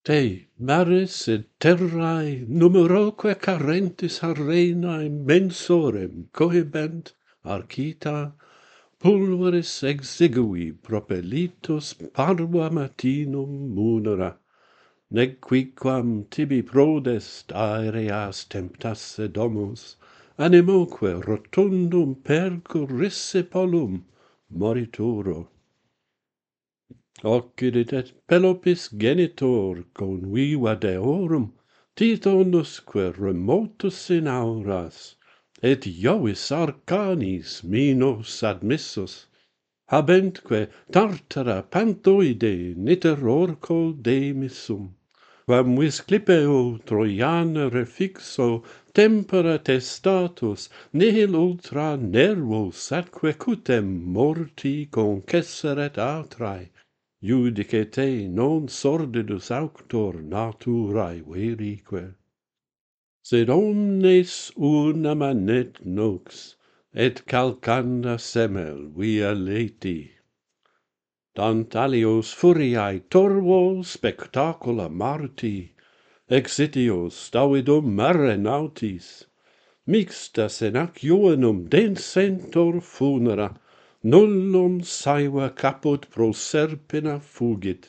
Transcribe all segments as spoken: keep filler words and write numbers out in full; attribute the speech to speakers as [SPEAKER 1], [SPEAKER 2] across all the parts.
[SPEAKER 1] Te maris et terrae numeroque carentis arenae mensorem cohibent arcita pulveris exigui propellitus parva matinum munera, nec quicquam tibi prodest aereas temptasse domus, animoque rotundum percurrisse polum morituro. Occidit et Pelopis genitor conviva deorum, Titonusque remotus in auras, et Jovis arcanis minos admissus, habentque Tartara panthoide niterorco demissum, quam vis clipeo Trojana refixo tempera testatus nihil ultra nervos atque cutem morti concesseret atrae, judice te non sordidus auctor naturae verique. Sed omnes una manet nox, et calcanda semel via leti. Tant alios furiae torvo spectacula Marti, exitios stavidum mare nautis, mixtas in ac juvenum densentor funera, nullum saeva caput pro serpina fugit.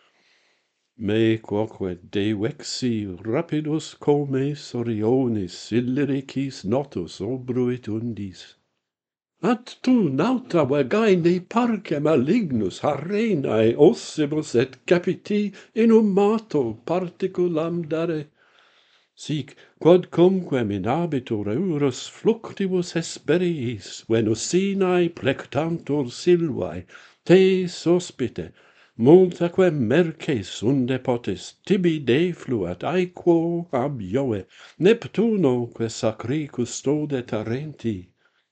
[SPEAKER 1] Me quoque de vexi rapidus comes orionis illiricis notus obruit undis. At tu nauta vagae ne parce malignus arenae ossibus et capiti inhumato particulam dare, sic quodcumquam in habitur eurus fluctibus hesperiis, venus sinae plectantur silvae, te sospite, multaque merces unde potes tibi defluat aequo ab Jove, Neptuno que sacri custode tarenti.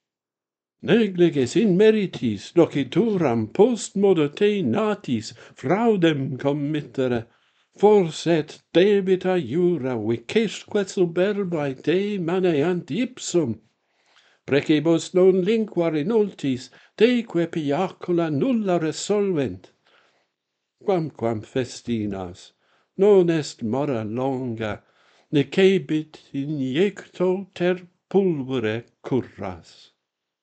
[SPEAKER 1] Negliges in meritis docituram post modo te natis fraudem committere, forse et debita jura vicesque superbae te maneant ipsum. Precibus non linquar inultis, teque piacula nulla resolvent. Quamquam festinas, non est mora longa, necebit injecto ter pulvere curras.